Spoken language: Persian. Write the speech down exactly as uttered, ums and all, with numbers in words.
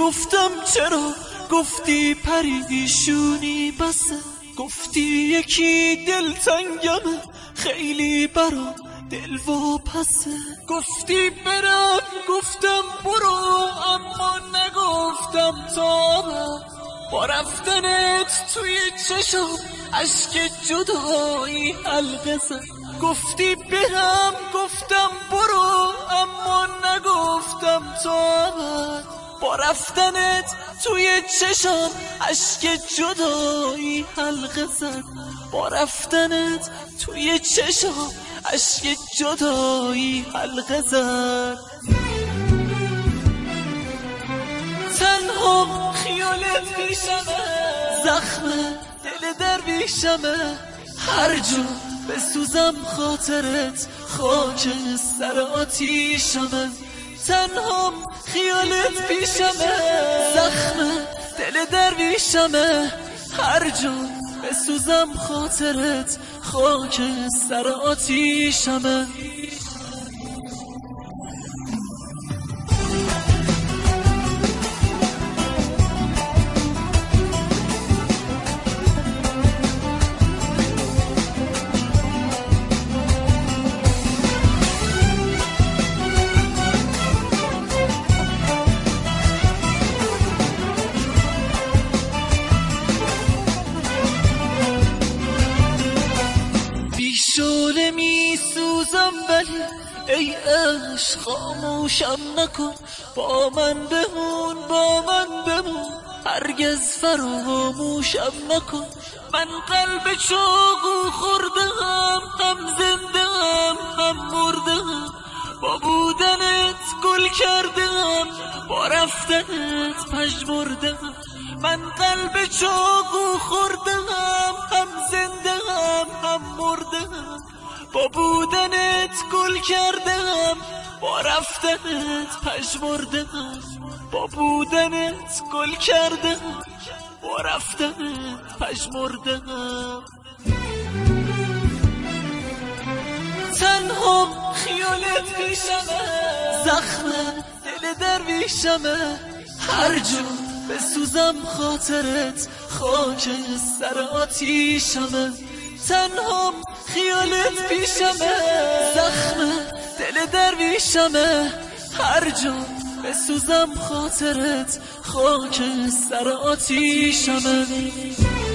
گفتم چرا، گفتی پریشونی بسه، گفتی یکی دلتنگمه خیلی برا دل و پسه، گفتی برم گفتم برو اما نگفتم تا بعد، با رفتنت توی چشم اشک جدایی حلقه زد، گفتی برم گفتم برو اما نگفتم تا بعد، با رفتنت توی چشم اشک جدایی حلقه زد، با رفتنت توی چشم اشک جدایی حلقه زد. تنها خیالت پیشمه، زخم دل درویشمه، هر جا بسوزم خاطرت خاک سر آتیشمه، تنها خیالت پیشمه، زخم دل درویشمه، هر جا بسوزم خاطرت خاک سر آتیشمه. شعله می سوزم ولی ای عشق خاموشم نکن، با من بمون با من بمون هرگز فراموشم نکن، من قلب چاقو خوردم هم زندم هم مردم، با بودنت گل کردم با رفتنت پژمردم، من قلب چاقو خوردم هم زندم هم مردم، با بودنت گل کردم با رفتنت پژمردم، با بودنت گل کردم با رفتنت پژمردم. تنها خیالت پیشمه، زخم دل درویشمه، هر جا بسوزم خاطرت خاک سر آتیشمه، تنها خیالت پیشمه، زخم دل درویشمه، هر جا بسوزم خاطرت خاک سر آتیشمه.